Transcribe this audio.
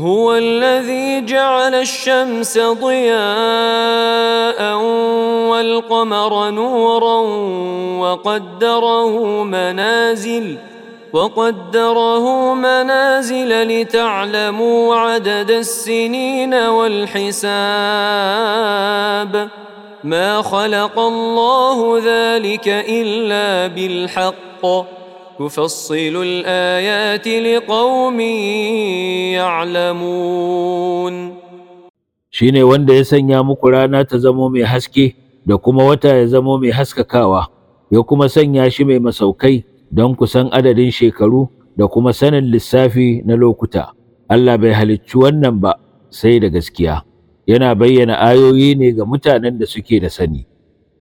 هو الذي جعل الشمس ضياء والقمر نورا وقدره منازل لتعلموا عدد السنين والحساب ما خلق الله ذلك إلا بالحق يفصل الآيات لقوم يعلمون. shine wanda ya sanya muku rana ta zamo mai haske da kuma wata ya zamo mai haskakawa, ya kuma sanya shi mai masaukai don ku san adadin shekaru da kuma sanin lissafi na lokuta. Allah bai halicci wannan ba sai da gaskiya, yana bayyana ayoyi ne ga mutanen da suke da sani.